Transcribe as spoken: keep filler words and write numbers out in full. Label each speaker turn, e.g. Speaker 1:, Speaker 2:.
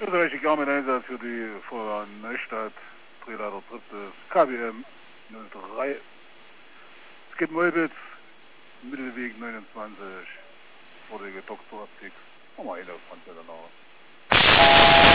Speaker 1: Österreichische Garmin-Einsatz für die Feuerwehr Neustadt, Drehleiter drittes, K B M null drei, Skid Molbitz, Mittelweg neunundzwanzig, vorige Doktoroptik, nochmal eine auf Französisch.